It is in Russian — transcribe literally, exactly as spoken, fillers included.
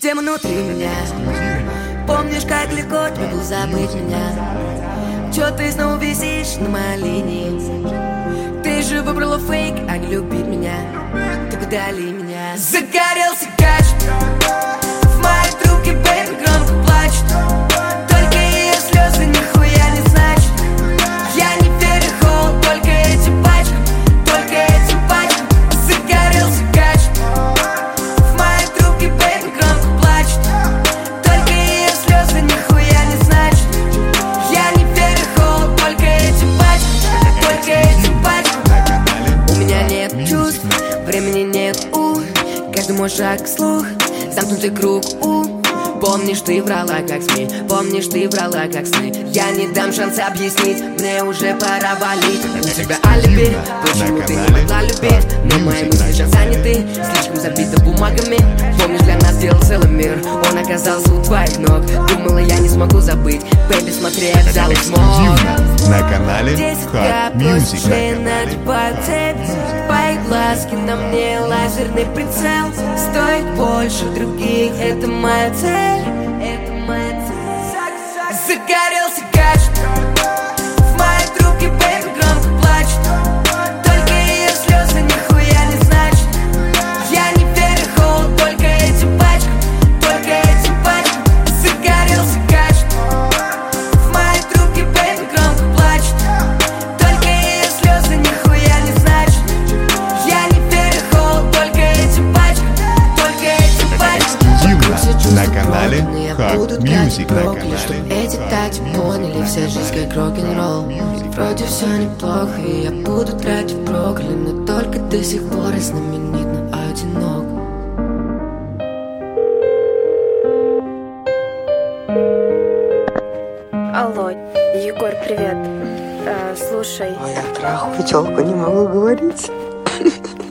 Тема внутри меня. Помнишь, как легко тебе было забыть меня? Чё ты снова висишь на моей линии? Ты же выбрала фейк, а не любить меня. Так удали меня. Загорелся кашель в моей трубке, бэйби громко плачет. Только ее слезы нихуя не значат. Я не верю в холод, только этим пачкам, только этим пачкам. Загорелся кашель в моей трубке, бэйби громко плачет. Только ее слезы нихуя не значат. Я не верю в холод, только этим пачкам, только этим пачкам. У меня нет чувств, времени нет, у каждый мой шаг слух, замкнутый круг, у помнишь, ты врала как СМИ, помнишь, ты врала как сны. Я не дам шанса объяснить, мне уже пора валить. У тебя алиби, почему ты не могла любить? Но мои мысли сейчас заняты, слишком забиты бумагами. Помнишь, для нас делал целый мир, он оказался у твоих ног. Думала, я не смогу забыть, бэйби, смотри, я взял и смог. На канале Hot Music. Надевают цепь, твои глазки на мне лазерный прицел. Стоит больше других, это моя цель, это моя цель. Загорелся кашель в моей трубке, бэйби громко плачет. Только ее слезы нихуя не значат. Я не верю в холод, только этим пачкам, только этим пачкам. Загорелся кашель в моей трубке, бэйби громко плачет. Только ее слезы нихуя не значат. Я не верю в холод, только этим пачкам, только этим пачкам. На канале Hot Music. На канале Чтоб эти тати поняли, вся жизнь как рок-н-ролл. И вроде все неплохо, и я буду тратить брокколи, но только до сих пор я знаменит, но одинок. Алло, Егор, привет. Э, слушай. А я трахаю телку, не могу говорить.